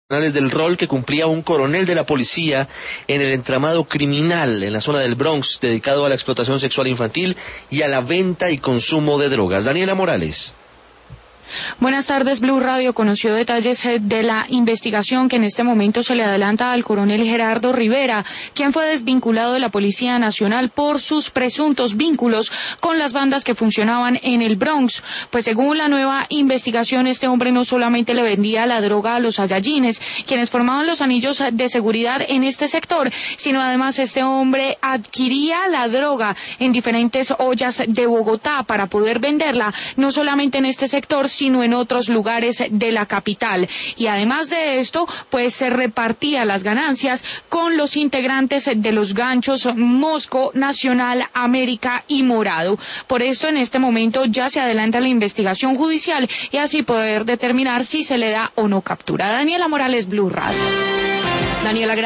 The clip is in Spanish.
del rol que cumplía un coronel de la policía en el entramado criminal en la zona del Bronx, dedicado a la explotación sexual infantil y a la venta y consumo de drogas. Daniela Morales. Buenas tardes. Blue Radio conoció detalles de la investigación que en este momento se le adelanta al coronel Gerardo Rivera, quien fue desvinculado de la Policía Nacional por sus presuntos vínculos con las bandas que funcionaban en el Bronx. Pues según la nueva investigación, este hombre no solamente le vendía la droga a los Saiyajines, quienes formaban los anillos de seguridad en este sector, sino además este hombre adquiría la droga en diferentes ollas de Bogotá para poder venderla, no solamente en este sector, sino en otros lugares de la capital. Y además de esto, pues se repartía las ganancias con los integrantes de los ganchos Mosco, Nacional, América y Morado. Por esto, en este momento ya se adelanta la investigación judicial y así poder determinar si se le da o no captura. Daniela Morales, Blue Radio. Daniela,